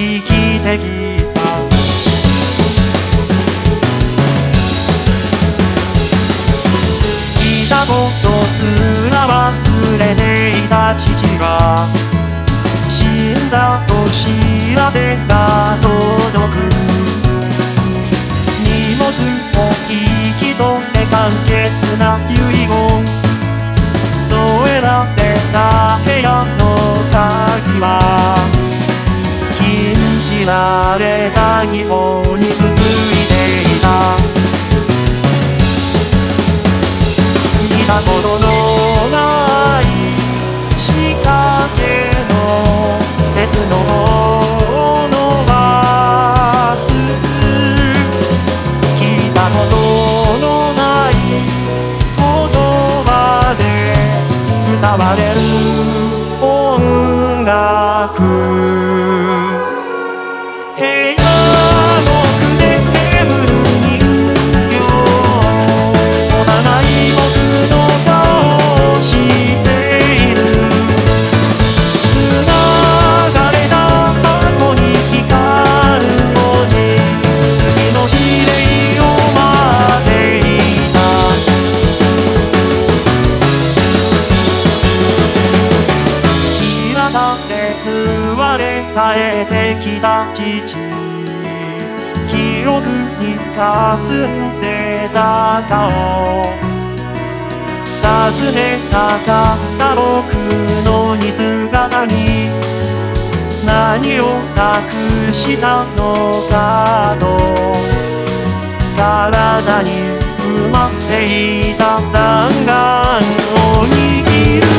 生きてきた。いたことすら忘れていた父が死んだと知らせが届く。荷物を引き取って簡潔な遺言添えられた部屋の鍵は禁じられた日本に続いていた。見たことのない仕掛けの鉄の伸ばす聞いたことのない言葉で歌われる音楽。部屋の奥で眠る人形幼い僕の顔を知っている。繋がれた箱に光る文字次の指令を待っていた。平たで生まれ変えてきた父、記憶に霞んでた顔尋ねたかった僕の似姿に何をなくしたのかと体に埋まっていた弾丸を握る。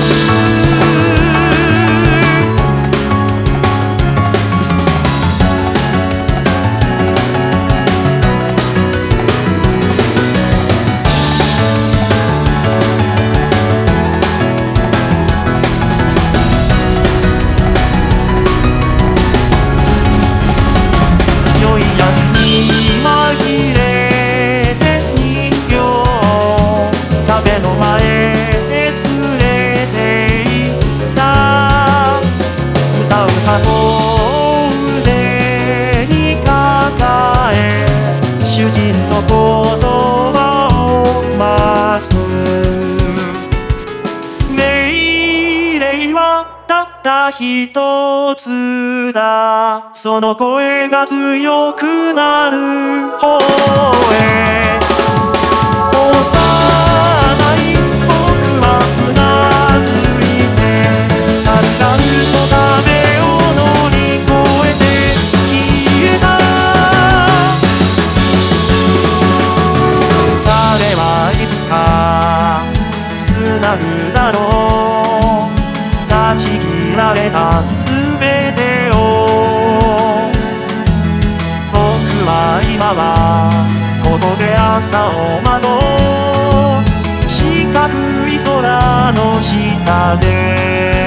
腕に抱え主人の言葉を待つ。命令はたった一つだ。その声が強くなる方へ。だろう断ち切られたすべてを。僕は今はここで朝を待とう。四角い空の下で